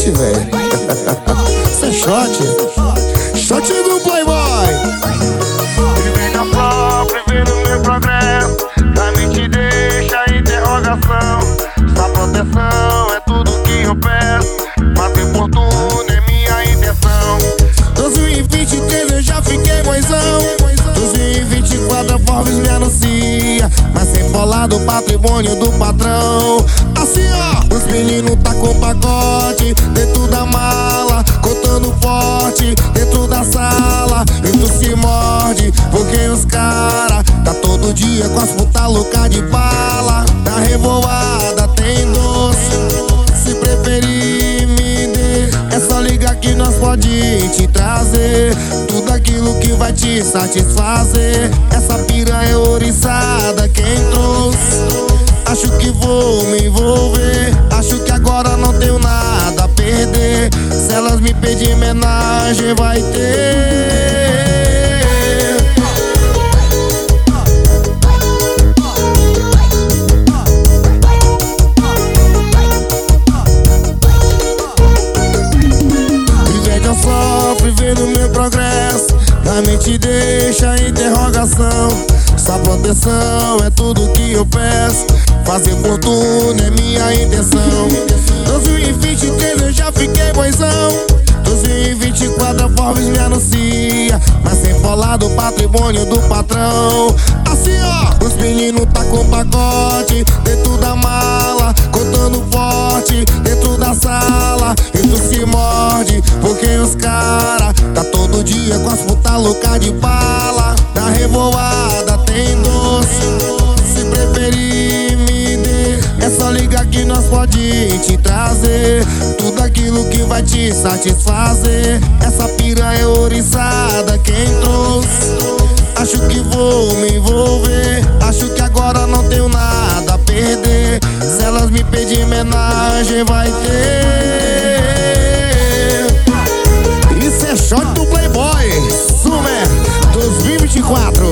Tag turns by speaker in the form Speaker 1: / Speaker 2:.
Speaker 1: diferente, velho. Isso é shot. Shot do Playboy.
Speaker 2: Vivendo a flor, vivendo meu progresso. Na mente deixa interrogação. Sua proteção é tudo que eu peço. Fazer por tudo é minha intenção.
Speaker 1: 2023 eu já fiquei moizão. 2024 a Forbes me anuncia, mas sem falar do patrimônio do patrão. Assim ó, os meninos tá com pacote dentro da mala, contando forte dentro da sala. E tu se morde, porque os cara tá todo dia com as puta louca de bala. Na revoada tem doce, se preferir me dê. É só ligar que nós pode te trazer tudo aquilo que vai te satisfazer. Essa piranha é oriçada, quem trouxe? Acho que vou me envolver. Acho que agora não tenho nada a perder. Se elas me pedirem homenagem, vai ter. Sofre vendo meu progresso, na mente deixa interrogação. Sua proteção é tudo que eu peço. Fazer fortuna é minha intenção. 2023 eu já fiquei boizão. 2024 a Forbes me anuncia, mas sem falar do patrimônio do patrão. Assim ó, os meninos tá com pacote dentro da mala, contando forte dentro da sala. E tu se morde, porque os cara tá todo dia com as puta louca de bala. Na revoada tem doce, se preferir me dê. É só ligar que nós pode te trazer tudo aquilo que vai te satisfazer. Essa piranha é oriçada, quem trouxe? Acho que vou me envolver. Acho que agora não tenho nada a perder. Se elas me pedirem homenagem, vai ter. Isso é shot do Playboy Summer 2024.